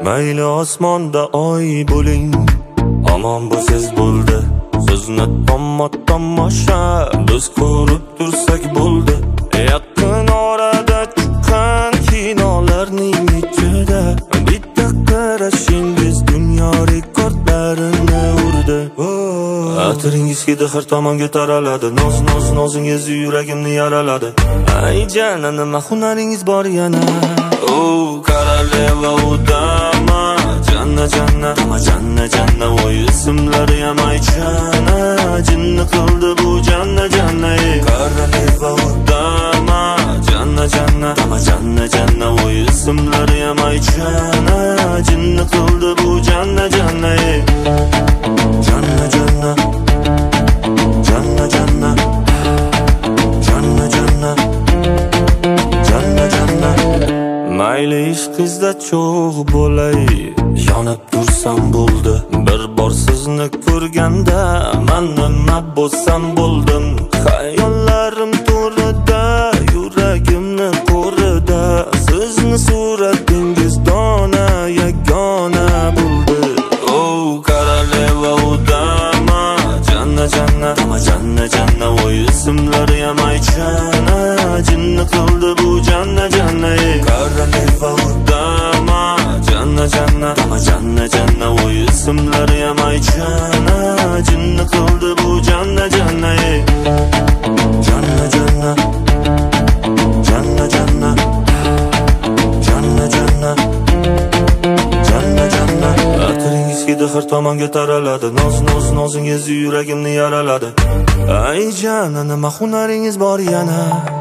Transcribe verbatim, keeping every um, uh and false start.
Mayli osmonda oy bo'ling, omon bo'lsiz bo'ldi. Sizni tomma tomosha biz ko'rib tursak bo'ldi. Yaqin orada chiqqan kinolarning ichida bitta qarashingiz dunyo rekordlarini urdi. Atiringiz hidi har tomonga taraladi. Noz noz nozingiz yuragimni yaraladi. Ay jana, nima hunaringiz bor yana? O koroleva udama, janna janna, ama janna janna, voy ismlari ham aychana. Jinni qildi bu janna janna. Koroleva udama, janna janna, ama janna janna, voy ismlari ham aychana. Jinni qildi bu janna janna. Janna janna, janna janna, janna janna, janna janna. Mayli ishqizda cho'g' bo'lay, yonib tursam bo'ldi. Bir bor sizni ko'rganda men nima bo'lsam bo'ldim. Xayollarim to'rida, yuragimni qo'rida. Sizni suratingiz dona yagona bo'ldi. O koroleva udama, janna janna, ama janna janna, voy ismlari ham aychana. Jinni qildi bu janna janna. Koroleva udama, janna janna, ama janna janna, voy ismlari ham aychana. Jinni qildi bu janna janna. Janna janna, janna janna, janna janna, janna janna. Atiringiz hidi har tomonga taraladi. Noz noz nozingiz yuragimni yaraladi. Ay jana, nima hunaringiz bor yana?